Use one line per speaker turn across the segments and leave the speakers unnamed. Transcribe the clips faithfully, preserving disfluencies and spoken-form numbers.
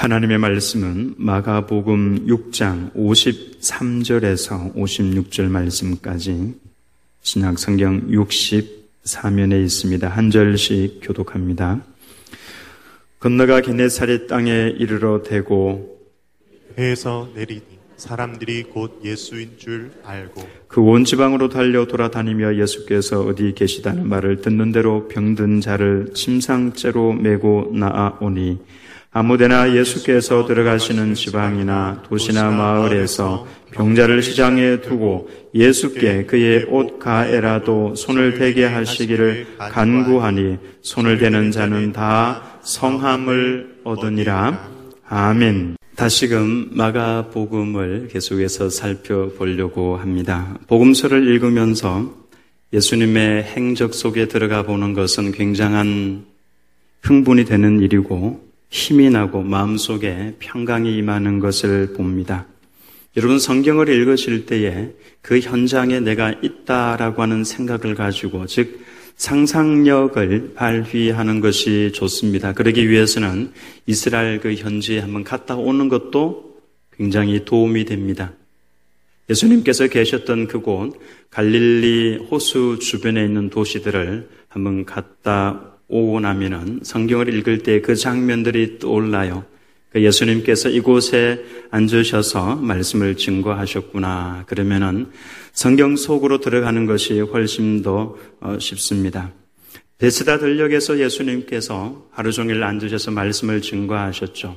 하나님의 말씀은 마가복음 육 장 오십삼 절에서 오십육 절 말씀까지 신약성경 육십사 면에 있습니다. 한 절씩 교독합니다. 건너가 게네사렛 땅에 이르러 대고
배에서 내리니 사람들이 곧 예수인 줄 알고
그 온 지방으로 달려 돌아다니며 예수께서 어디 계시다는 말을 듣는 대로 병든 자를 침상째로 메고 나아오니 아무데나 예수께서 들어가시는 지방이나 도시나 마을에서 병자를 시장에 두고 예수께 그의 옷 가에라도 손을 대게 하시기를 간구하니 손을 대는 자는 다 성함을 얻으니라. 아멘. 다시금 마가복음을 계속해서 살펴보려고 합니다. 복음서를 읽으면서 예수님의 행적 속에 들어가 보는 것은 굉장한 흥분이 되는 일이고 힘이 나고 마음속에 평강이 임하는 것을 봅니다. 여러분, 성경을 읽으실 때에 그 현장에 내가 있다라고 하는 생각을 가지고, 즉 상상력을 발휘하는 것이 좋습니다. 그러기 위해서는 이스라엘 그 현지에 한번 갔다 오는 것도 굉장히 도움이 됩니다. 예수님께서 계셨던 그곳 갈릴리 호수 주변에 있는 도시들을 한번 갔다 오고 나면은 성경을 읽을 때 그 장면들이 떠올라요. 예수님께서 이곳에 앉으셔서 말씀을 증거하셨구나. 그러면은 성경 속으로 들어가는 것이 훨씬 더 쉽습니다. 베스다 들녘에서 예수님께서 하루 종일 앉으셔서 말씀을 증거하셨죠.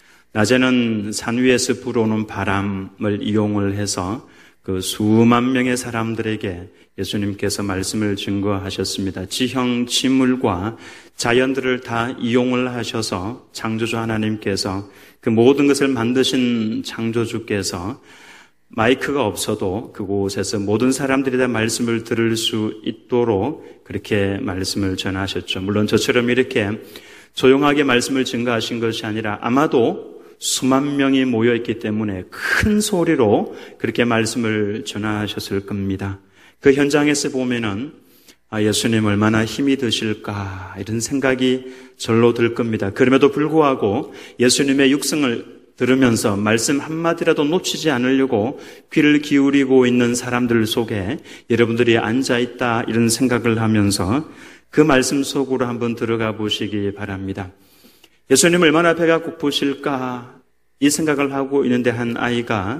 낮에는 산 위에서 불어오는 바람을 이용을 해서 그 수만 명의 사람들에게 예수님께서 말씀을 증거하셨습니다. 지형, 지물과 자연들을 다 이용을 하셔서 창조주 하나님께서 그 모든 것을 만드신 창조주께서 마이크가 없어도 그곳에서 모든 사람들이 다 말씀을 들을 수 있도록 그렇게 말씀을 전하셨죠. 물론 저처럼 이렇게 조용하게 말씀을 증거하신 것이 아니라 아마도 수만 명이 모여있기 때문에 큰 소리로 그렇게 말씀을 전하셨을 겁니다. 그 현장에서 보면은 아, 예수님 얼마나 힘이 드실까 이런 생각이 절로 들 겁니다. 그럼에도 불구하고 예수님의 육성을 들으면서 말씀 한마디라도 놓치지 않으려고 귀를 기울이고 있는 사람들 속에 여러분들이 앉아있다 이런 생각을 하면서 그 말씀 속으로 한번 들어가 보시기 바랍니다. 예수님 얼마나 배가 고프실까 이 생각을 하고 있는데 한 아이가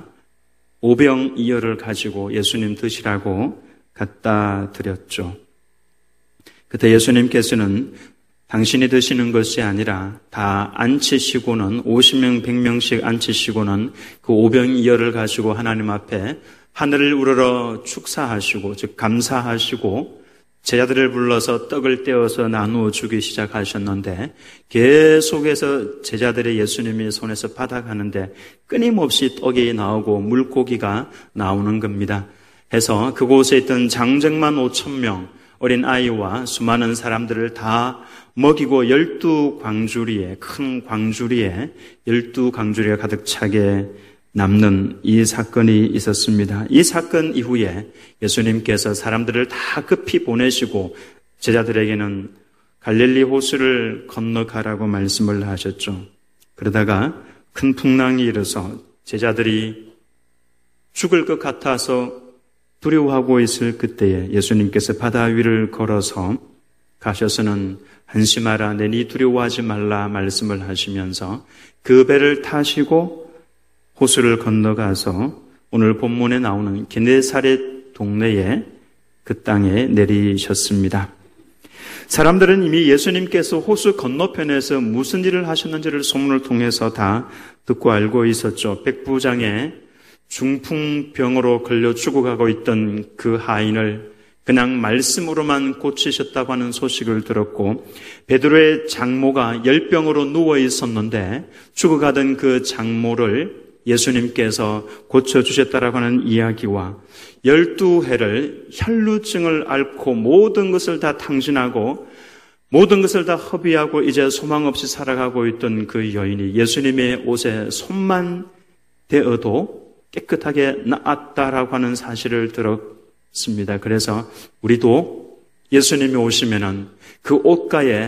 오병이어를 가지고 예수님 드시라고 갖다 드렸죠. 그때 예수님께서는 당신이 드시는 것이 아니라 다 앉히시고는 오십 명, 백 명씩 앉히시고는 그 오병이어를 가지고 하나님 앞에 하늘을 우러러 축사하시고 즉 감사하시고 제자들을 불러서 떡을 떼어서 나누어 주기 시작하셨는데 계속해서 제자들의 예수님이 손에서 받아가는데 끊임없이 떡이 나오고 물고기가 나오는 겁니다. 해서 그곳에 있던 장정만 오천 명 어린 아이와 수많은 사람들을 다 먹이고 열두 광주리에 큰 광주리에 열두 광주리가 가득 차게 남는 이 사건이 있었습니다. 이 사건 이후에 예수님께서 사람들을 다 급히 보내시고 제자들에게는 갈릴리 호수를 건너가라고 말씀을 하셨죠. 그러다가 큰 풍랑이 일어서 제자들이 죽을 것 같아서 두려워하고 있을 그때에 예수님께서 바다 위를 걸어서 가셔서는 한심하라 내니 두려워하지 말라 말씀을 하시면서 그 배를 타시고 호수를 건너가서 오늘 본문에 나오는 게네사렛 동네에 그 땅에 내리셨습니다. 사람들은 이미 예수님께서 호수 건너편에서 무슨 일을 하셨는지를 소문을 통해서 다 듣고 알고 있었죠. 백부장의 중풍병으로 걸려 죽어가고 있던 그 하인을 그냥 말씀으로만 고치셨다고 하는 소식을 들었고 베드로의 장모가 열병으로 누워 있었는데 죽어가던 그 장모를 예수님께서 고쳐주셨다라고 하는 이야기와 열두 해를 혈루증을 앓고 모든 것을 다 탕진하고 모든 것을 다 허비하고 이제 소망 없이 살아가고 있던 그 여인이 예수님의 옷에 손만 대어도 깨끗하게 나았다라고 하는 사실을 들었습니다. 그래서 우리도 예수님이 오시면은 그 옷가에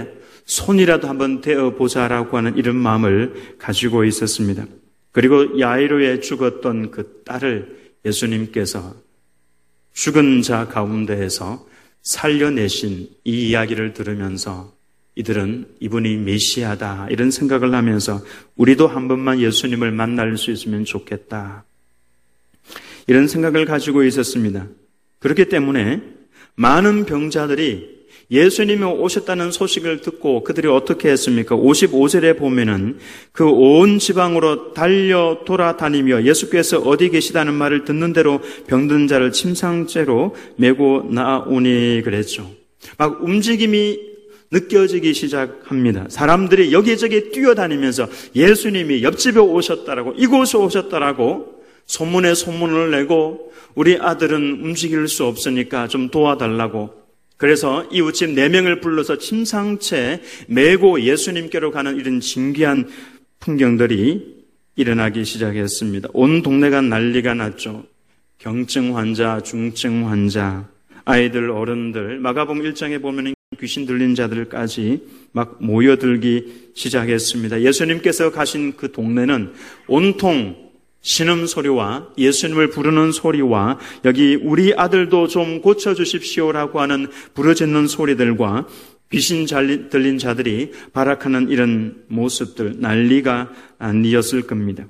손이라도 한번 대어보자라고 하는 이런 마음을 가지고 있었습니다. 그리고 야이로에 죽었던 그 딸을 예수님께서 죽은 자 가운데에서 살려내신 이 이야기를 들으면서 이들은 이분이 메시아다 이런 생각을 하면서 우리도 한 번만 예수님을 만날 수 있으면 좋겠다 이런 생각을 가지고 있었습니다. 그렇기 때문에 많은 병자들이 예수님이 오셨다는 소식을 듣고 그들이 어떻게 했습니까? 오십오 절에 보면은 그 온 지방으로 달려 돌아다니며 예수께서 어디 계시다는 말을 듣는 대로 병든 자를 침상째로 메고 나오니 그랬죠. 막 움직임이 느껴지기 시작합니다. 사람들이 여기저기 뛰어다니면서 예수님이 옆집에 오셨다라고 이곳에 오셨다라고 소문에 소문을 내고 우리 아들은 움직일 수 없으니까 좀 도와달라고 그래서 이웃집 네 명을 불러서 침상채 메고 예수님께로 가는 이런 신기한 풍경들이 일어나기 시작했습니다. 온 동네가 난리가 났죠. 경증 환자, 중증 환자, 아이들, 어른들, 마가복음 일 장에 보면 귀신 들린 자들까지 막 모여들기 시작했습니다. 예수님께서 가신 그 동네는 온통 신음소리와 예수님을 부르는 소리와 여기 우리 아들도 좀 고쳐주십시오라고 하는 부르짖는 소리들과 귀신 들린 자들이 발악하는 이런 모습들 난리가 아니었을 겁니다.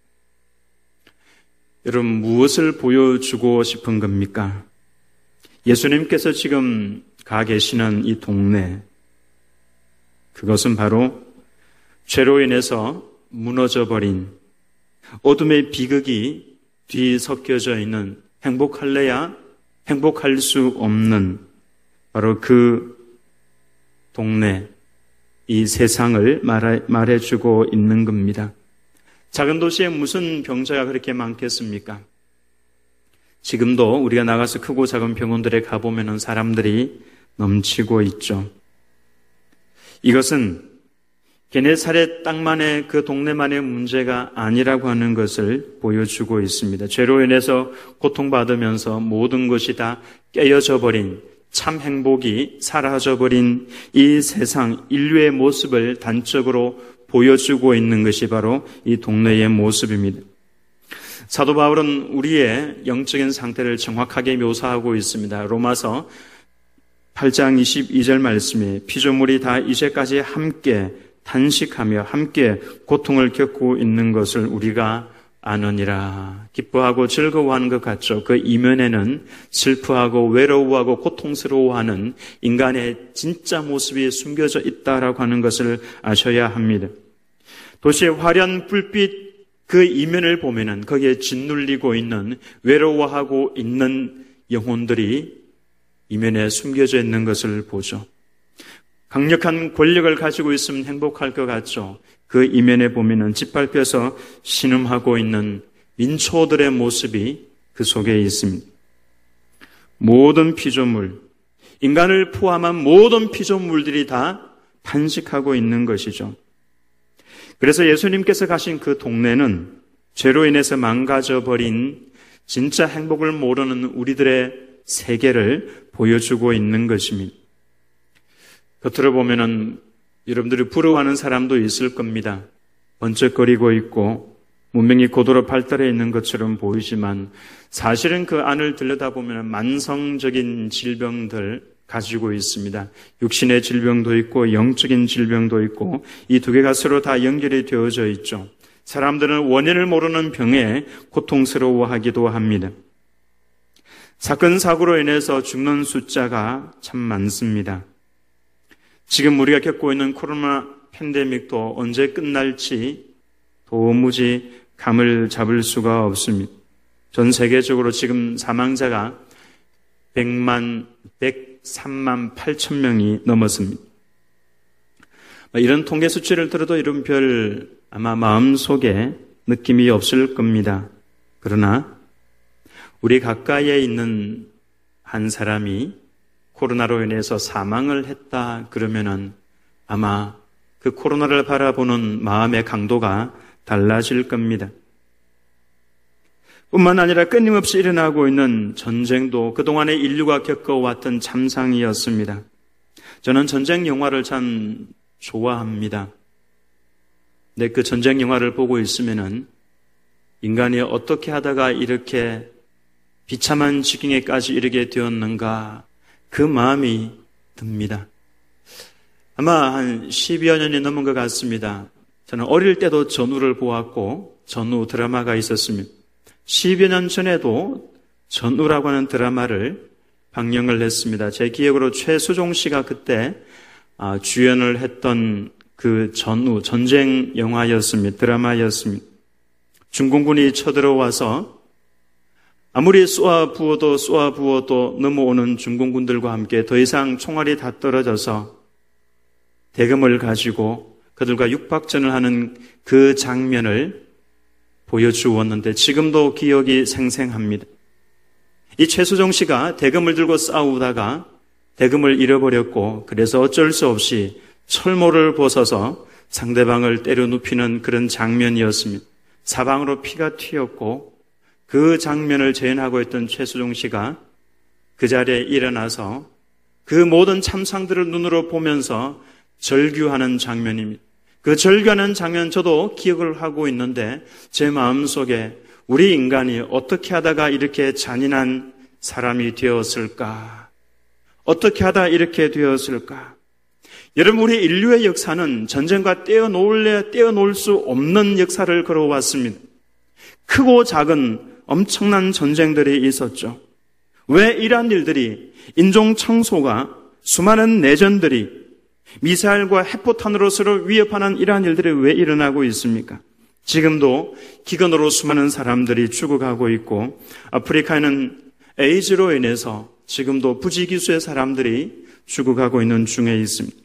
여러분 무엇을 보여주고 싶은 겁니까? 예수님께서 지금 가 계시는 이 동네 그것은 바로 죄로 인해서 무너져버린 어둠의 비극이 뒤섞여져 있는 행복할래야 행복할 수 없는 바로 그 동네, 이 세상을 말해, 말해주고 있는 겁니다. 작은 도시에 무슨 병자가 그렇게 많겠습니까? 지금도 우리가 나가서 크고 작은 병원들에 가보면 사람들이 넘치고 있죠. 이것은 게네사렛 땅만의 그 동네만의 문제가 아니라고 하는 것을 보여주고 있습니다. 죄로 인해서 고통받으면서 모든 것이 다 깨어져 버린 참 행복이 사라져버린 이 세상 인류의 모습을 단적으로 보여주고 있는 것이 바로 이 동네의 모습입니다. 사도 바울은 우리의 영적인 상태를 정확하게 묘사하고 있습니다. 로마서 팔 장 이십이 절 말씀에 피조물이 다 이제까지 함께 탄식하며 함께 고통을 겪고 있는 것을 우리가 아느니라. 기뻐하고 즐거워하는 것 같죠. 그 이면에는 슬퍼하고 외로워하고 고통스러워하는 인간의 진짜 모습이 숨겨져 있다라고 하는 것을 아셔야 합니다. 도시의 화려한 불빛 그 이면을 보면은 거기에 짓눌리고 있는 외로워하고 있는 영혼들이 이면에 숨겨져 있는 것을 보죠. 강력한 권력을 가지고 있으면 행복할 것 같죠. 그 이면에 보면은 짓밟혀서 신음하고 있는 민초들의 모습이 그 속에 있습니다. 모든 피조물, 인간을 포함한 모든 피조물들이 다 탄식하고 있는 것이죠. 그래서 예수님께서 가신 그 동네는 죄로 인해서 망가져버린 진짜 행복을 모르는 우리들의 세계를 보여주고 있는 것입니다. 겉으로 보면은 여러분들이 부러워하는 사람도 있을 겁니다. 번쩍거리고 있고 문명이 고도로 발달해 있는 것처럼 보이지만 사실은 그 안을 들여다보면 만성적인 질병들 가지고 있습니다. 육신의 질병도 있고 영적인 질병도 있고 이 두 개가 서로 다 연결이 되어져 있죠. 사람들은 원인을 모르는 병에 고통스러워하기도 합니다. 사건, 사고로 인해서 죽는 숫자가 참 많습니다. 지금 우리가 겪고 있는 코로나 팬데믹도 언제 끝날지 도무지 감을 잡을 수가 없습니다. 전 세계적으로 지금 사망자가 백만, 백삼만 팔천 명이 넘었습니다. 이런 통계 수치를 들어도 이런 별 아마 마음속에 느낌이 없을 겁니다. 그러나 우리 가까이에 있는 한 사람이 코로나로 인해서 사망을 했다 그러면은 아마 그 코로나를 바라보는 마음의 강도가 달라질 겁니다. 뿐만 아니라 끊임없이 일어나고 있는 전쟁도 그동안에 인류가 겪어왔던 참상이었습니다. 저는 전쟁 영화를 참 좋아합니다. 근데 그 전쟁 영화를 보고 있으면은 인간이 어떻게 하다가 이렇게 비참한 지경에까지 이르게 되었는가 그 마음이 듭니다. 아마 한 십여 년이 넘은 것 같습니다. 저는 어릴 때도 전우를 보았고 전우 드라마가 있었습니다. 십여 년 전에도 전우라고 하는 드라마를 방영을 했습니다. 제 기억으로 최수종 씨가 그때 주연을 했던 그 전우, 전쟁 영화였습니다. 드라마였습니다. 중공군이 쳐들어와서 아무리 쏘아 부어도 쏘아 부어도 넘어오는 중공군들과 함께 더 이상 총알이 다 떨어져서 대금을 가지고 그들과 육박전을 하는 그 장면을 보여주었는데 지금도 기억이 생생합니다. 이 최수종 씨가 대금을 들고 싸우다가 대금을 잃어버렸고 그래서 어쩔 수 없이 철모를 벗어서 상대방을 때려 눕히는 그런 장면이었습니다. 사방으로 피가 튀었고 그 장면을 재현하고 있던 최수종 씨가 그 자리에 일어나서 그 모든 참상들을 눈으로 보면서 절규하는 장면입니다. 그 절규하는 장면 저도 기억을 하고 있는데 제 마음속에 우리 인간이 어떻게 하다가 이렇게 잔인한 사람이 되었을까? 어떻게 하다 이렇게 되었을까? 여러분, 우리 인류의 역사는 전쟁과 떼어놓을래 떼어놓을 수 없는 역사를 걸어왔습니다. 크고 작은 엄청난 전쟁들이 있었죠. 왜 이러한 일들이 인종 청소가 수많은 내전들이 미사일과 핵포탄으로 서로 위협하는 이러한 일들이 왜 일어나고 있습니까? 지금도 기근으로 수많은 사람들이 죽어가고 있고 아프리카에는 에이즈로 인해서 지금도 부지기수의 사람들이 죽어가고 있는 중에 있습니다.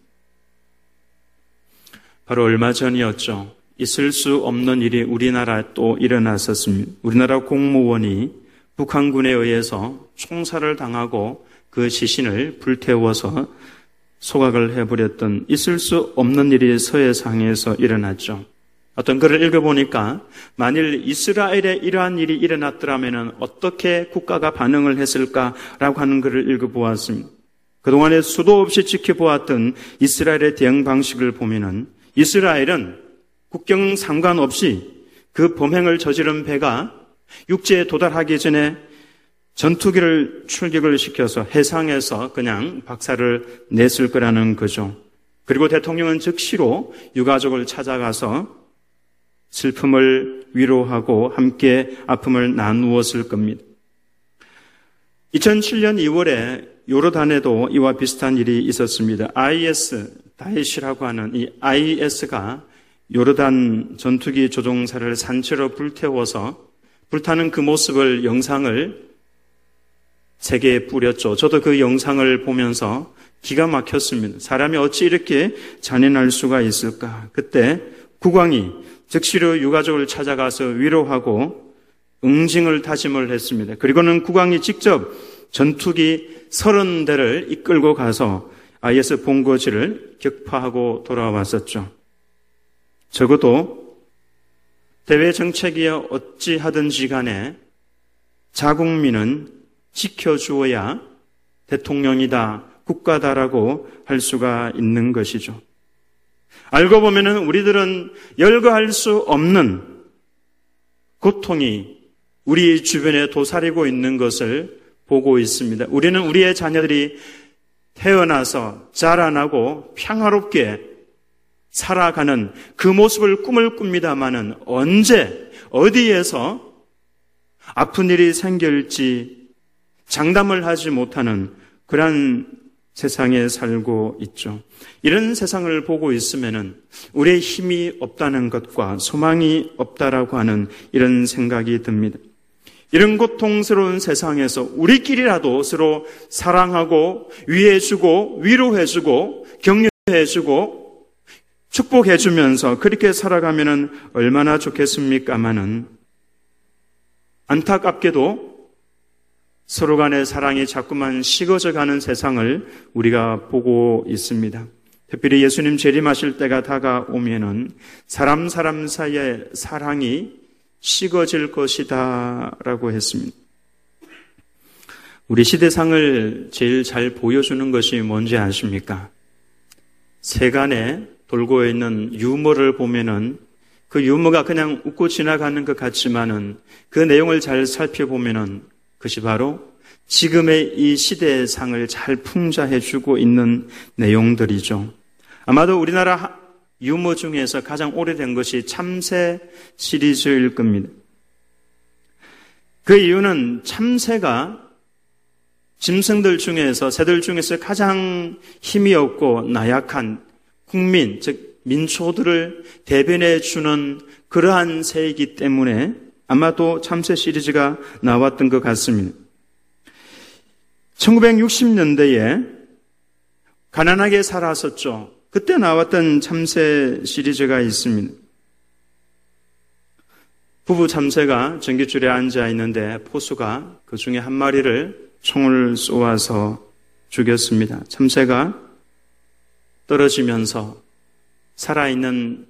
바로 얼마 전이었죠. 있을 수 없는 일이 우리나라에 또 일어났었습니다. 우리나라 공무원이 북한군에 의해서 총살을 당하고 그 시신을 불태워서 소각을 해버렸던 있을 수 없는 일이 서해상에서 일어났죠. 어떤 글을 읽어보니까 만일 이스라엘에 이러한 일이 일어났더라면 어떻게 국가가 반응을 했을까라고 하는 글을 읽어보았습니다. 그동안에 수도 없이 지켜보았던 이스라엘의 대응 방식을 보면은 이스라엘은 국경 상관없이 그 범행을 저지른 배가 육지에 도달하기 전에 전투기를 출격을 시켜서 해상에서 그냥 박살을 냈을 거라는 거죠. 그리고 대통령은 즉시로 유가족을 찾아가서 슬픔을 위로하고 함께 아픔을 나누었을 겁니다. 이천칠 년 이월에 요르단에도 이와 비슷한 일이 있었습니다. 아이에스, 다에시라고 하는 이 아이에스가 요르단 전투기 조종사를 산채로 불태워서 불타는 그 모습을 영상을 세계에 뿌렸죠. 저도 그 영상을 보면서 기가 막혔습니다. 사람이 어찌 이렇게 잔인할 수가 있을까? 그때 국왕이 즉시로 유가족을 찾아가서 위로하고 응징을 다짐을 했습니다. 그리고는 국왕이 직접 전투기 서른 대를 이끌고 가서 아이에스 본거지를 격파하고 돌아왔었죠. 적어도 대외 정책이야 어찌하든지 간에 자국민은 지켜주어야 대통령이다, 국가다라고 할 수가 있는 것이죠. 알고 보면은 우리들은 열거할 수 없는 고통이 우리 주변에 도사리고 있는 것을 보고 있습니다. 우리는 우리의 자녀들이 태어나서 자라나고 평화롭게 살아가는 그 모습을 꿈을 꿉니다마는 언제 어디에서 아픈 일이 생길지 장담을 하지 못하는 그러한 세상에 살고 있죠. 이런 세상을 보고 있으면은 우리의 힘이 없다는 것과 소망이 없다라고 하는 이런 생각이 듭니다. 이런 고통스러운 세상에서 우리끼리라도 서로 사랑하고 위해주고 위로해주고 격려해주고 축복해주면서 그렇게 살아가면은 얼마나 좋겠습니까마는 안타깝게도 서로 간의 사랑이 자꾸만 식어져가는 세상을 우리가 보고 있습니다. 특별히 예수님 재림하실 때가 다가오면은 사람 사람 사이의 사랑이 식어질 것이다 라고 했습니다. 우리 시대상을 제일 잘 보여주는 것이 뭔지 아십니까? 세간의 돌고 있는 유머를 보면은 그 유머가 그냥 웃고 지나가는 것 같지만은 그 내용을 잘 살펴보면은 그것이 바로 지금의 이 시대의 상을 잘 풍자해주고 있는 내용들이죠. 아마도 우리나라 유머 중에서 가장 오래된 것이 참새 시리즈일 겁니다. 그 이유는 참새가 짐승들 중에서, 새들 중에서 가장 힘이 없고 나약한 국민, 즉 민초들을 대변해 주는 그러한 새이기 때문에 아마도 참새 시리즈가 나왔던 것 같습니다. 천구백육십 년대에 가난하게 살았었죠. 그때 나왔던 참새 시리즈가 있습니다. 부부 참새가 전깃줄에 앉아 있는데 포수가 그 중에 한 마리를 총을 쏘아서 죽였습니다. 참새가 떨어지면서 살아있는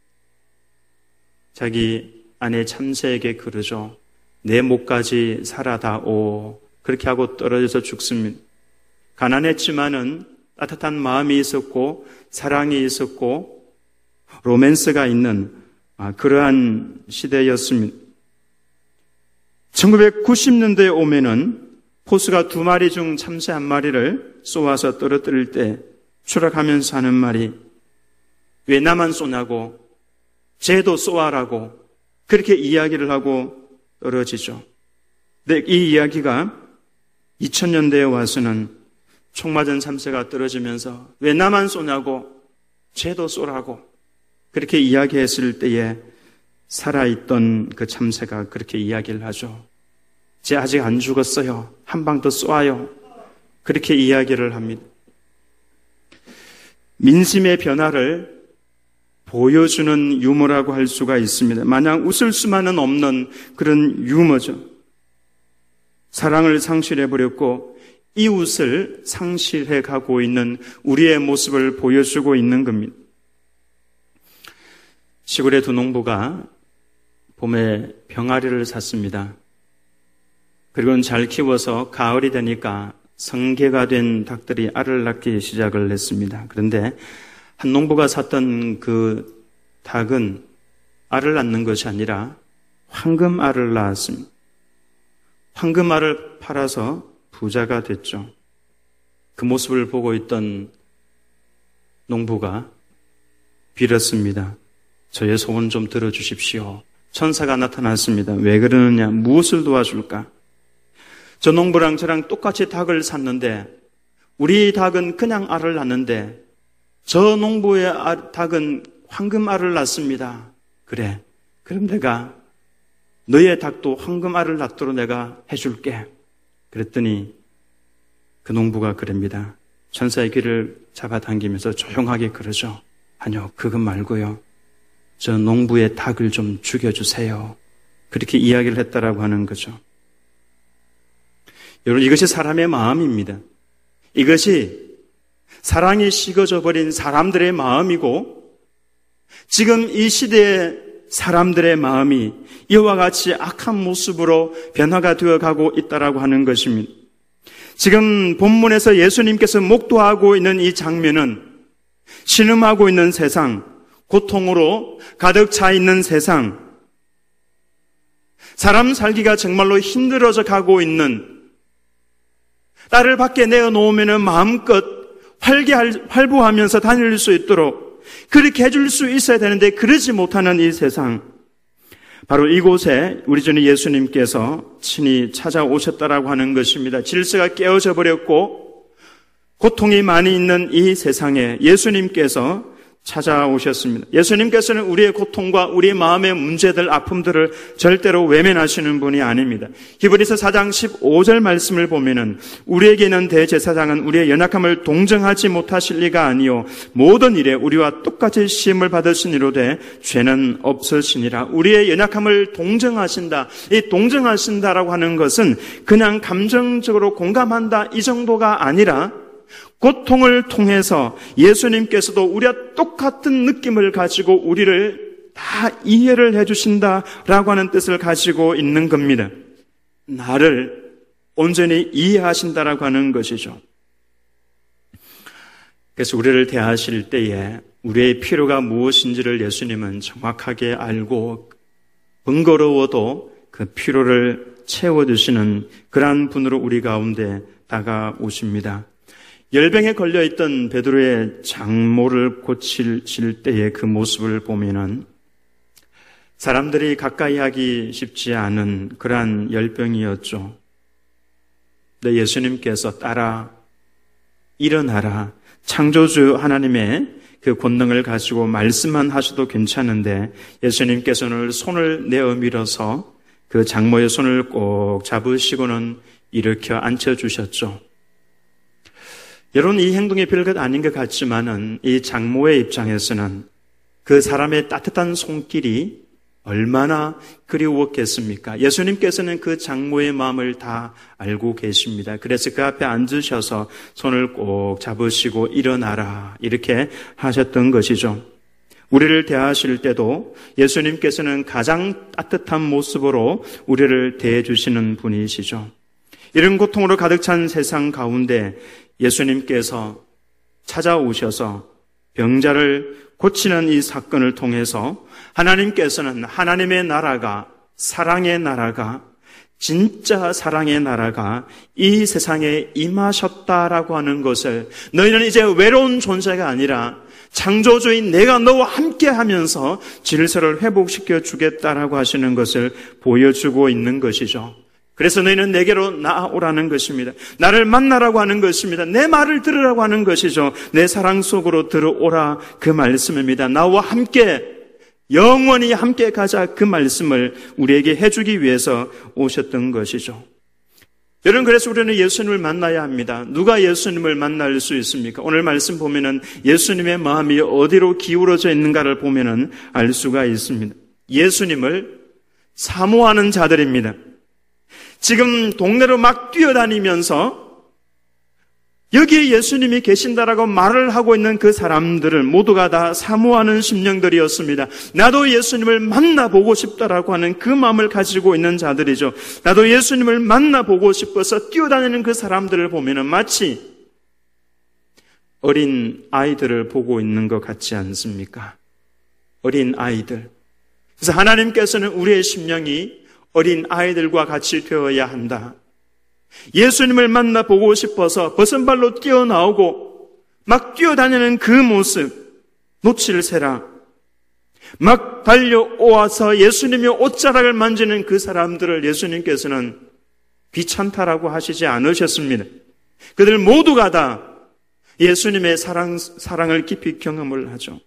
자기 아내 참새에게 그러죠. 내 목까지 살아다오. 그렇게 하고 떨어져서 죽습니다. 가난했지만은 따뜻한 마음이 있었고 사랑이 있었고 로맨스가 있는 그러한 시대였습니다. 천구백구십 년대에 오면은 포수가 두 마리 중 참새 한 마리를 쏘아서 떨어뜨릴 때 추락하면서 하는 말이 왜 나만 쏘냐고, 쟤도 쏘아라고 그렇게 이야기를 하고 떨어지죠. 근데 이 이야기가 이천 년대에 와서는 총 맞은 참새가 떨어지면서 왜 나만 쏘냐고, 쟤도 쏘라고 그렇게 이야기했을 때에 살아있던 그 참새가 그렇게 이야기를 하죠. 쟤 아직 안 죽었어요. 한 방 더 쏘아요. 그렇게 이야기를 합니다. 민심의 변화를 보여주는 유머라고 할 수가 있습니다. 마냥 웃을 수만은 없는 그런 유머죠. 사랑을 상실해버렸고 이웃을 상실해 가고 있는 우리의 모습을 보여주고 있는 겁니다. 시골의 두 농부가 봄에 병아리를 샀습니다. 그리고는 잘 키워서 가을이 되니까 성게가 된 닭들이 알을 낳기 시작을 했습니다. 그런데 한 농부가 샀던 그 닭은 알을 낳는 것이 아니라 황금알을 낳았습니다. 황금알을 팔아서 부자가 됐죠. 그 모습을 보고 있던 농부가 빌었습니다. 저의 소원 좀 들어주십시오. 천사가 나타났습니다. 왜 그러느냐? 무엇을 도와줄까? 저 농부랑 저랑 똑같이 닭을 샀는데 우리 닭은 그냥 알을 낳는데 저 농부의 닭은 황금알을 낳습니다. 그래, 그럼 내가 너의 닭도 황금알을 낳도록 내가 해줄게. 그랬더니 그 농부가 그럽니다. 천사의 귀를 잡아당기면서 조용하게 그러죠. 아니요, 그건 말고요. 저 농부의 닭을 좀 죽여주세요. 그렇게 이야기를 했다라고 하는 거죠. 여러분, 이것이 사람의 마음입니다. 이것이 사랑이 식어져 버린 사람들의 마음이고 지금 이 시대의 사람들의 마음이 이와 같이 악한 모습으로 변화가 되어가고 있다라고 하는 것입니다. 지금 본문에서 예수님께서 목도하고 있는 이 장면은 신음하고 있는 세상, 고통으로 가득 차 있는 세상, 사람 살기가 정말로 힘들어져 가고 있는, 딸을 밖에 내어놓으면 마음껏 활기할, 활보하면서 다닐 수 있도록 그렇게 해줄 수 있어야 되는데 그러지 못하는 이 세상, 바로 이곳에 우리 주 예수님께서 친히 찾아오셨다라고 하는 것입니다. 질서가 깨어져 버렸고 고통이 많이 있는 이 세상에 예수님께서 찾아오셨습니다. 예수님께서는 우리의 고통과 우리의 마음의 문제들, 아픔들을 절대로 외면하시는 분이 아닙니다. 히브리서 사 장 십오 절 말씀을 보면은 우리에게 있는 대제사장은 우리의 연약함을 동정하지 못하실 리가 아니요 모든 일에 우리와 똑같이 시험을 받으시니로되 죄는 없으시니라. 우리의 연약함을 동정하신다. 이 동정하신다라고 하는 것은 그냥 감정적으로 공감한다 이 정도가 아니라 고통을 통해서 예수님께서도 우리와 똑같은 느낌을 가지고 우리를 다 이해를 해주신다라고 하는 뜻을 가지고 있는 겁니다. 나를 온전히 이해하신다라고 하는 것이죠. 그래서 우리를 대하실 때에 우리의 필요가 무엇인지를 예수님은 정확하게 알고 번거로워도 그 필요를 채워주시는 그러한 분으로 우리 가운데 다가오십니다. 열병에 걸려있던 베드로의 장모를 고칠 때의 그 모습을 보면은 사람들이 가까이 하기 쉽지 않은 그러한 열병이었죠. 근데 예수님께서 따라 일어나라, 창조주 하나님의 그 권능을 가지고 말씀만 하셔도 괜찮은데 예수님께서는 손을 내어 밀어서 그 장모의 손을 꼭 잡으시고는 일으켜 앉혀주셨죠. 여러분, 이 행동이 별것 아닌 것 같지만은 이 장모의 입장에서는 그 사람의 따뜻한 손길이 얼마나 그리웠겠습니까? 예수님께서는 그 장모의 마음을 다 알고 계십니다. 그래서 그 앞에 앉으셔서 손을 꼭 잡으시고 일어나라 이렇게 하셨던 것이죠. 우리를 대하실 때도 예수님께서는 가장 따뜻한 모습으로 우리를 대해주시는 분이시죠. 이런 고통으로 가득 찬 세상 가운데 예수님께서 찾아오셔서 병자를 고치는 이 사건을 통해서 하나님께서는 하나님의 나라가, 사랑의 나라가, 진짜 사랑의 나라가 이 세상에 임하셨다라고 하는 것을, 너희는 이제 외로운 존재가 아니라 창조주인 내가 너와 함께 하면서 질서를 회복시켜 주겠다라고 하시는 것을 보여주고 있는 것이죠. 그래서 너희는 내게로 나아오라는 것입니다. 나를 만나라고 하는 것입니다. 내 말을 들으라고 하는 것이죠. 내 사랑 속으로 들어오라, 그 말씀입니다. 나와 함께 영원히 함께 가자, 그 말씀을 우리에게 해주기 위해서 오셨던 것이죠. 여러분, 그래서 우리는 예수님을 만나야 합니다. 누가 예수님을 만날 수 있습니까? 오늘 말씀 보면은 예수님의 마음이 어디로 기울어져 있는가를 보면은 알 수가 있습니다. 예수님을 사모하는 자들입니다. 지금 동네로 막 뛰어다니면서 여기에 예수님이 계신다라고 말을 하고 있는 그 사람들을 모두가 다 사모하는 심령들이었습니다. 나도 예수님을 만나보고 싶다라고 하는 그 마음을 가지고 있는 자들이죠. 나도 예수님을 만나보고 싶어서 뛰어다니는 그 사람들을 보면은 마치 어린 아이들을 보고 있는 것 같지 않습니까? 어린 아이들. 그래서 하나님께서는 우리의 심령이 어린 아이들과 같이 되어야 한다. 예수님을 만나보고 싶어서 버선발로 뛰어나오고 막 뛰어다니는 그 모습 놓칠세라. 막 달려오아서 예수님의 옷자락을 만지는 그 사람들을 예수님께서는 귀찮다라고 하시지 않으셨습니다. 그들 모두가 다 예수님의 사랑, 사랑을 깊이 경험을 하죠.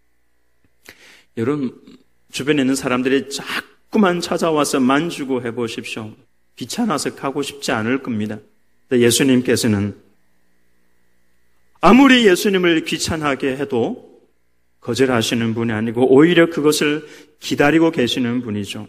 여러분, 주변에 있는 사람들이 자꾸만 찾아와서 만지고 해보십시오. 귀찮아서 가고 싶지 않을 겁니다. 예수님께서는 아무리 예수님을 귀찮아하게 해도 거절하시는 분이 아니고 오히려 그것을 기다리고 계시는 분이죠.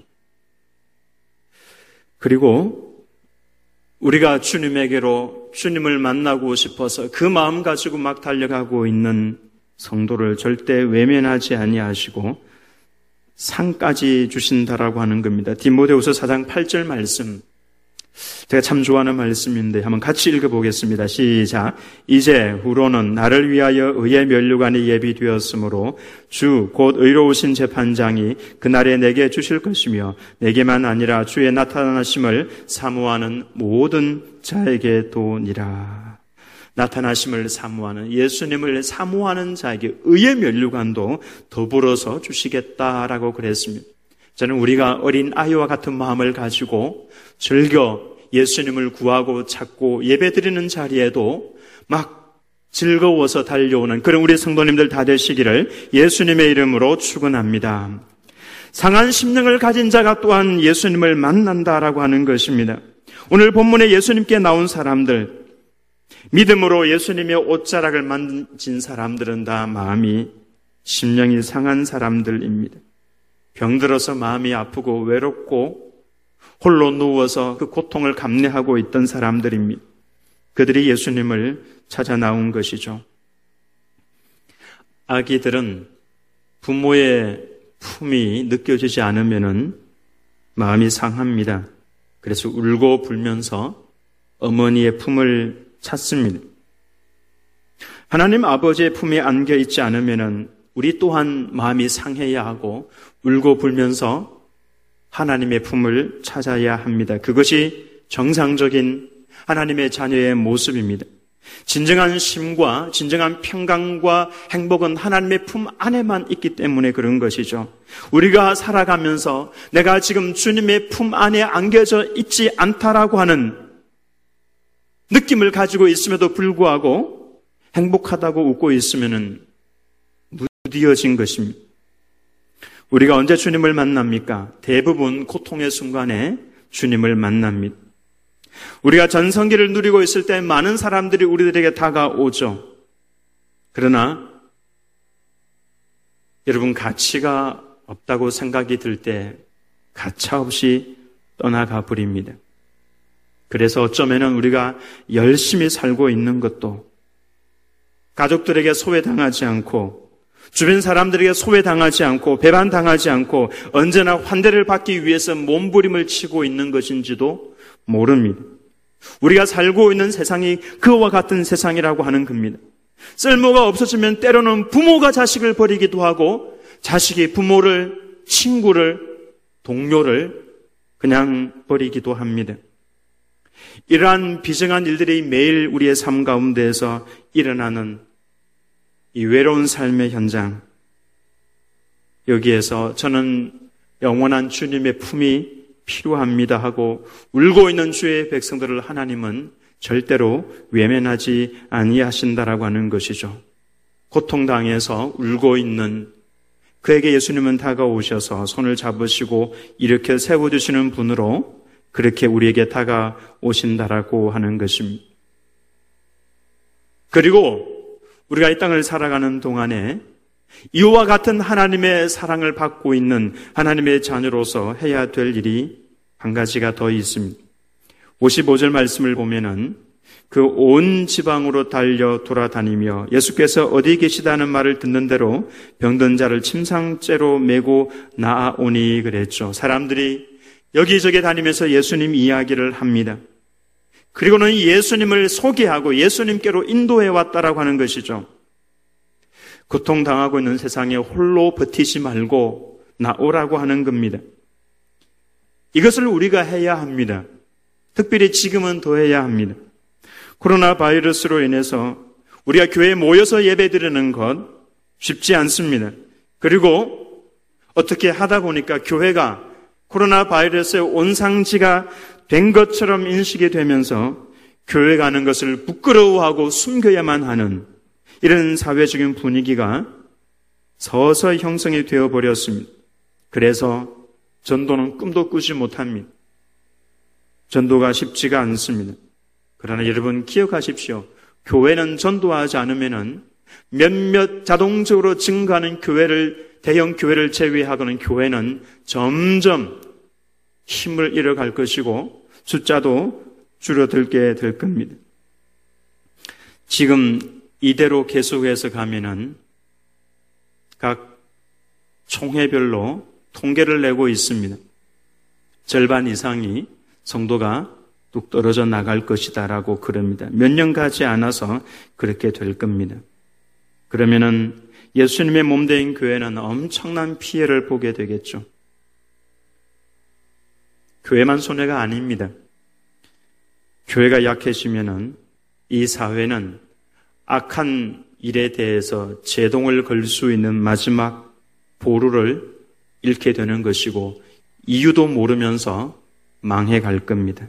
그리고 우리가 주님에게로 주님을 만나고 싶어서 그 마음 가지고 막 달려가고 있는 성도를 절대 외면하지 아니하시고 상까지 주신다라고 하는 겁니다. 디모데후서 사 장 팔 절 말씀, 제가 참 좋아하는 말씀인데 한번 같이 읽어보겠습니다. 시작. 이제 후로는 나를 위하여 의의 면류관이 예비되었으므로 주 곧 의로우신 재판장이 그날에 내게 주실 것이며 내게만 아니라 주의 나타나심을 사모하는 모든 자에게 도니라. 나타나심을 사모하는, 예수님을 사모하는 자에게 의의 면류관도 더불어서 주시겠다라고 그랬습니다. 저는 우리가 어린 아이와 같은 마음을 가지고 즐겨 예수님을 구하고 찾고 예배드리는 자리에도 막 즐거워서 달려오는 그런 우리 성도님들 다 되시기를 예수님의 이름으로 축원합니다. 상한 심령을 가진 자가 또한 예수님을 만난다라고 하는 것입니다. 오늘 본문에 예수님께 나온 사람들, 믿음으로 예수님의 옷자락을 만진 사람들은 다 마음이, 심령이 상한 사람들입니다. 병들어서 마음이 아프고 외롭고 홀로 누워서 그 고통을 감내하고 있던 사람들입니다. 그들이 예수님을 찾아 나온 것이죠. 아기들은 부모의 품이 느껴지지 않으면 마음이 상합니다. 그래서 울고 불면서 어머니의 품을 찾습니다. 하나님 아버지의 품에 안겨 있지 않으면 우리 또한 마음이 상해야 하고 울고 불면서 하나님의 품을 찾아야 합니다. 그것이 정상적인 하나님의 자녀의 모습입니다. 진정한 쉼과 진정한 평강과 행복은 하나님의 품 안에만 있기 때문에 그런 것이죠. 우리가 살아가면서 내가 지금 주님의 품 안에 안겨져 있지 않다라고 하는 느낌을 가지고 있음에도 불구하고 행복하다고 웃고 있으면은 무디어진 것입니다. 우리가 언제 주님을 만납니까? 대부분 고통의 순간에 주님을 만납니다. 우리가 전성기를 누리고 있을 때 많은 사람들이 우리들에게 다가오죠. 그러나 여러분, 가치가 없다고 생각이 들 때 가차없이 떠나가 버립니다. 그래서 어쩌면은 우리가 열심히 살고 있는 것도 가족들에게 소외당하지 않고 주변 사람들에게 소외당하지 않고 배반당하지 않고 언제나 환대를 받기 위해서 몸부림을 치고 있는 것인지도 모릅니다. 우리가 살고 있는 세상이 그와 같은 세상이라고 하는 겁니다. 쓸모가 없어지면 때로는 부모가 자식을 버리기도 하고 자식이 부모를, 친구를, 동료를 그냥 버리기도 합니다. 이러한 비정한 일들이 매일 우리의 삶 가운데에서 일어나는 이 외로운 삶의 현장, 여기에서 저는 영원한 주님의 품이 필요합니다 하고 울고 있는 주의 백성들을 하나님은 절대로 외면하지 아니하신다라고 하는 것이죠. 고통당해서 울고 있는 그에게 예수님은 다가오셔서 손을 잡으시고 일으켜 세워주시는 분으로 그렇게 우리에게 다가오신다라고 하는 것입니다. 그리고 우리가 이 땅을 살아가는 동안에 이와 같은 하나님의 사랑을 받고 있는 하나님의 자녀로서 해야 될 일이 한 가지가 더 있습니다. 오십오 절 말씀을 보면은 그 온 지방으로 달려 돌아다니며 예수께서 어디 계시다는 말을 듣는 대로 병든 자를 침상째로 메고 나아오니 그랬죠. 사람들이 여기저기 다니면서 예수님 이야기를 합니다. 그리고는 예수님을 소개하고 예수님께로 인도해 왔다라고 하는 것이죠. 고통당하고 있는 세상에 홀로 버티지 말고 나오라고 하는 겁니다. 이것을 우리가 해야 합니다. 특별히 지금은 더 해야 합니다. 코로나 바이러스로 인해서 우리가 교회에 모여서 예배드리는 것 쉽지 않습니다. 그리고 어떻게 하다 보니까 교회가 코로나 바이러스의 온상지가 된 것처럼 인식이 되면서 교회 가는 것을 부끄러워하고 숨겨야만 하는 이런 사회적인 분위기가 서서히 형성이 되어버렸습니다. 그래서 전도는 꿈도 꾸지 못합니다. 전도가 쉽지가 않습니다. 그러나 여러분 기억하십시오. 교회는 전도하지 않으면은 몇몇 자동적으로 증가하는 교회를, 대형 교회를 제외하고는 교회는 점점 힘을 잃어갈 것이고 숫자도 줄어들게 될 겁니다. 지금 이대로 계속해서 가면은 각 총회별로 통계를 내고 있습니다. 절반 이상이 성도가 뚝 떨어져 나갈 것이다라고 그럽니다. 몇 년 가지 않아서 그렇게 될 겁니다. 그러면은 예수님의 몸된 교회는 엄청난 피해를 보게 되겠죠. 교회만 손해가 아닙니다. 교회가 약해지면은 이 사회는 악한 일에 대해서 제동을 걸 수 있는 마지막 보루를 잃게 되는 것이고 이유도 모르면서 망해갈 겁니다.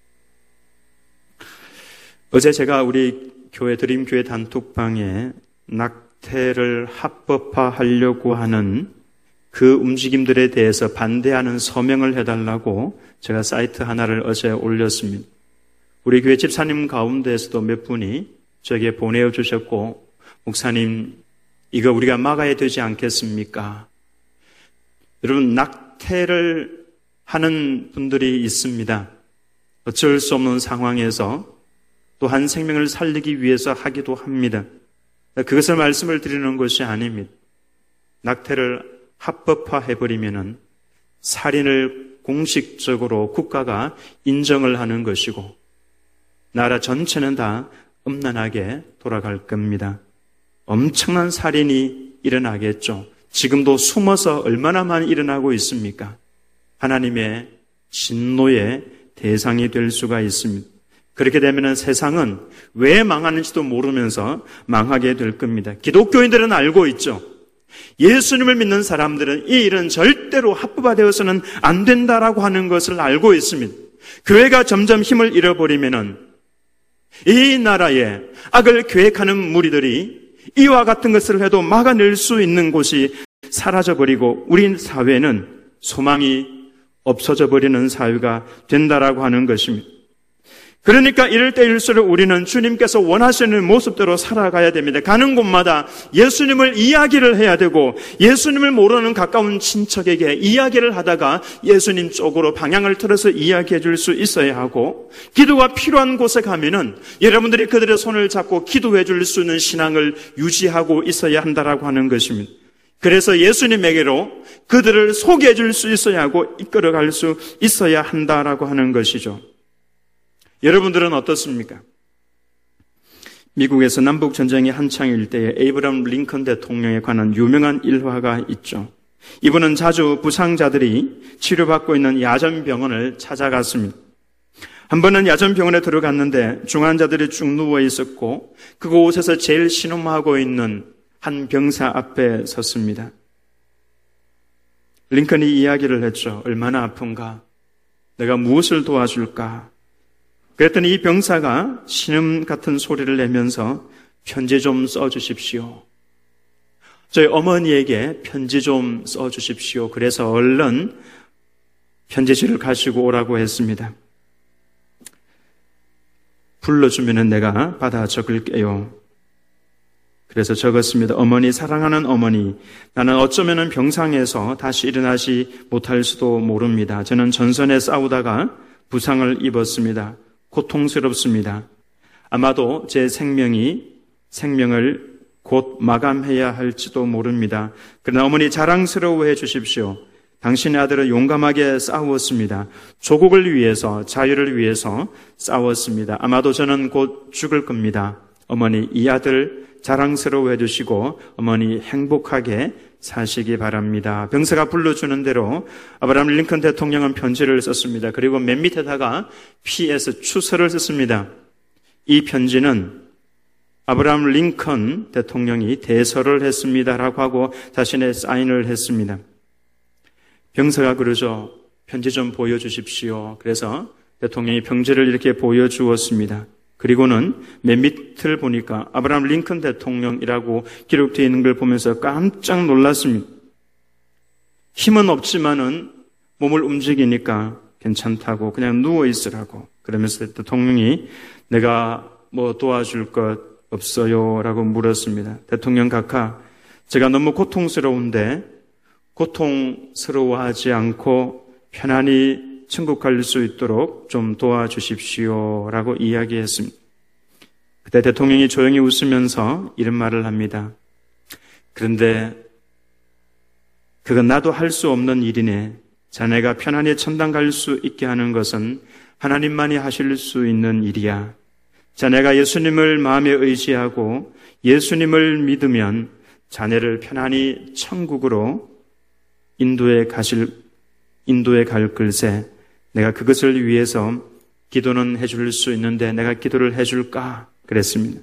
어제 제가 우리 교회 드림교회 단톡방에 낙태를 합법화하려고 하는 그 움직임들에 대해서 반대하는 서명을 해달라고 제가 사이트 하나를 어제 올렸습니다. 우리 교회 집사님 가운데에서도 몇 분이 저에게 보내주셨고, 목사님 이거 우리가 막아야 되지 않겠습니까? 여러분, 낙태를 하는 분들이 있습니다. 어쩔 수 없는 상황에서 또 한 생명을 살리기 위해서 하기도 합니다. 그것을 말씀을 드리는 것이 아닙니다. 낙태를 합법화해버리면은 살인을 공식적으로 국가가 인정을 하는 것이고 나라 전체는 다 음란하게 돌아갈 겁니다. 엄청난 살인이 일어나겠죠. 지금도 숨어서 얼마나 많이 일어나고 있습니까? 하나님의 진노의 대상이 될 수가 있습니다. 그렇게 되면 세상은 왜 망하는지도 모르면서 망하게 될 겁니다. 기독교인들은 알고 있죠. 예수님을 믿는 사람들은 이 일은 절대로 합법화되어서는 안 된다라고 하는 것을 알고 있습니다. 교회가 점점 힘을 잃어버리면은 이 나라에 악을 계획하는 무리들이 이와 같은 것을 해도 막아낼 수 있는 곳이 사라져버리고 우리 사회는 소망이 없어져 버리는 사회가 된다라고 하는 것입니다. 그러니까 이럴 때일수록 우리는 주님께서 원하시는 모습대로 살아가야 됩니다. 가는 곳마다 예수님을 이야기를 해야 되고 예수님을 모르는 가까운 친척에게 이야기를 하다가 예수님 쪽으로 방향을 틀어서 이야기해 줄 수 있어야 하고 기도가 필요한 곳에 가면은 여러분들이 그들의 손을 잡고 기도해 줄 수 있는 신앙을 유지하고 있어야 한다라고 하는 것입니다. 그래서 예수님에게로 그들을 소개해 줄 수 있어야 하고 이끌어갈 수 있어야 한다라고 하는 것이죠. 여러분들은 어떻습니까? 미국에서 남북전쟁이 한창일 때에 에이브람 링컨 대통령에 관한 유명한 일화가 있죠. 이분은 자주 부상자들이 치료받고 있는 야전병원을 찾아갔습니다. 한 번은 야전병원에 들어갔는데 중환자들이 쭉 누워 있었고 그곳에서 제일 신음하고 있는 한 병사 앞에 섰습니다. 링컨이 이야기를 했죠. 얼마나 아픈가? 내가 무엇을 도와줄까? 그랬더니 이 병사가 신음 같은 소리를 내면서 편지 좀 써주십시오. 저희 어머니에게 편지 좀 써주십시오. 그래서 얼른 편지지를 가지고 오라고 했습니다. 불러주면 내가 받아 적을게요. 그래서 적었습니다. 어머니, 사랑하는 어머니, 나는 어쩌면 병상에서 다시 일어나지 못할 수도 모릅니다. 저는 전선에 싸우다가 부상을 입었습니다. 고통스럽습니다. 아마도 제 생명이 생명을 곧 마감해야 할지도 모릅니다. 그러나 어머니 자랑스러워해 주십시오. 당신의 아들은 용감하게 싸웠습니다. 조국을 위해서, 자유를 위해서 싸웠습니다. 아마도 저는 곧 죽을 겁니다. 어머니, 이 아들 자랑스러워해 주시고 어머니 행복하게 사시기 바랍니다. 병사가 불러주는 대로 아브라함 링컨 대통령은 편지를 썼습니다. 그리고 맨 밑에다가 피에스 추서를 썼습니다. 이 편지는 아브라함 링컨 대통령이 대서를 했습니다라고 하고 자신의 사인을 했습니다. 병사가 그러죠. 편지 좀 보여주십시오. 그래서 대통령이 편지를 이렇게 보여주었습니다. 그리고는 맨 밑을 보니까 아브라함 링컨 대통령이라고 기록되어 있는 걸 보면서 깜짝 놀랐습니다. 힘은 없지만은 몸을 움직이니까 괜찮다고 그냥 누워 있으라고 그러면서 대통령이 내가 뭐 도와줄 것 없어요? 라고 물었습니다. 대통령 각하, 제가 너무 고통스러운데 고통스러워하지 않고 편안히 천국 갈 수 있도록 좀 도와주십시오 라고 이야기했습니다. 그때 대통령이 조용히 웃으면서 이런 말을 합니다. 그런데 그건 나도 할 수 없는 일이네. 자네가 편안히 천당 갈 수 있게 하는 것은 하나님만이 하실 수 있는 일이야. 자네가 예수님을 마음에 의지하고 예수님을 믿으면 자네를 편안히 천국으로 인도에 가실, 인도에 갈 글쎄 내가 그것을 위해서 기도는 해줄 수 있는데 내가 기도를 해줄까? 그랬습니다.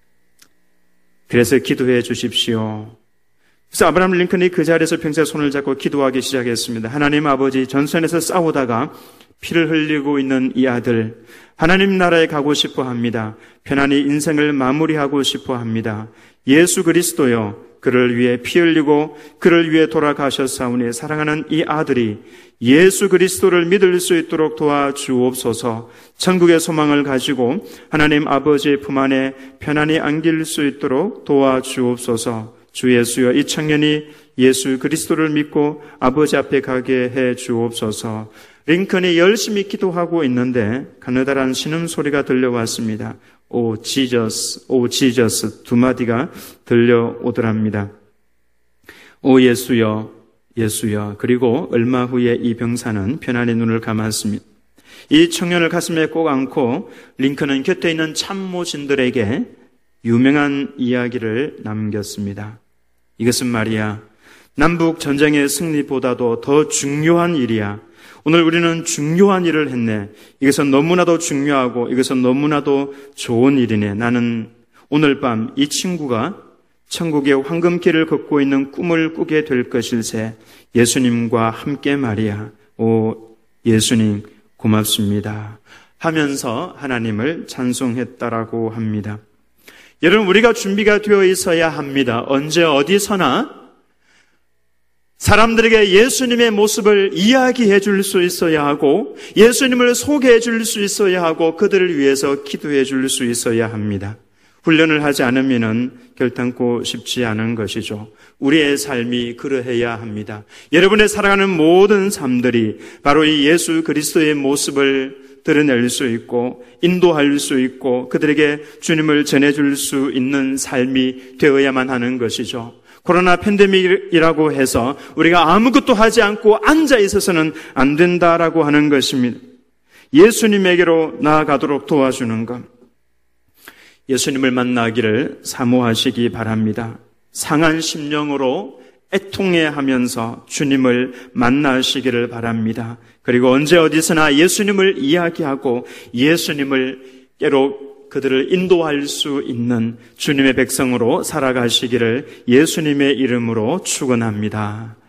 그래서 기도해 주십시오. 그래서 아브라함 링컨이 그 자리에서 평소에 손을 잡고 기도하기 시작했습니다. 하나님 아버지, 전선에서 싸우다가 피를 흘리고 있는 이 아들, 하나님 나라에 가고 싶어 합니다. 편안히 인생을 마무리하고 싶어 합니다. 예수 그리스도여, 그를 위해 피 흘리고 그를 위해 돌아가셨사오니 사랑하는 이 아들이 예수 그리스도를 믿을 수 있도록 도와주옵소서. 천국의 소망을 가지고 하나님 아버지의 품 안에 편안히 안길 수 있도록 도와주옵소서. 주 예수여, 이 청년이 예수 그리스도를 믿고 아버지 앞에 가게 해 주옵소서. 링컨이 열심히 기도하고 있는데 가느다란 신음소리가 들려왔습니다. 오 지저스, 오 지저스 두 마디가 들려오더랍니다. 오 예수여, 예수여. 그리고 얼마 후에 이 병사는 편안히 눈을 감았습니다. 이 청년을 가슴에 꼭 안고 링컨은 곁에 있는 참모진들에게 유명한 이야기를 남겼습니다. 이것은 말이야, 남북 전쟁의 승리보다도 더 중요한 일이야. 오늘 우리는 중요한 일을 했네. 이것은 너무나도 중요하고 이것은 너무나도 좋은 일이네. 나는 오늘 밤 이 친구가 천국의 황금길을 걷고 있는 꿈을 꾸게 될 것일세. 예수님과 함께 말이야. 오 예수님 고맙습니다 하면서 하나님을 찬송했다라고 합니다. 여러분, 우리가 준비가 되어 있어야 합니다. 언제 어디서나 사람들에게 예수님의 모습을 이야기해 줄 수 있어야 하고 예수님을 소개해 줄 수 있어야 하고 그들을 위해서 기도해 줄 수 있어야 합니다. 훈련을 하지 않으면 결단코 쉽지 않은 것이죠. 우리의 삶이 그러해야 합니다. 여러분의 살아가는 모든 삶들이 바로 이 예수 그리스도의 모습을 드러낼 수 있고 인도할 수 있고 그들에게 주님을 전해줄 수 있는 삶이 되어야만 하는 것이죠. 코로나 팬데믹이라고 해서 우리가 아무것도 하지 않고 앉아 있어서는 안 된다라고 하는 것입니다. 예수님에게로 나아가도록 도와주는 것. 예수님을 만나기를 사모하시기 바랍니다. 상한 심령으로 애통해하면서 주님을 만나시기를 바랍니다. 그리고 언제 어디서나 예수님을 이야기하고 예수님을 깨로 그들을 인도할 수 있는 주님의 백성으로 살아가시기를 예수님의 이름으로 축원합니다.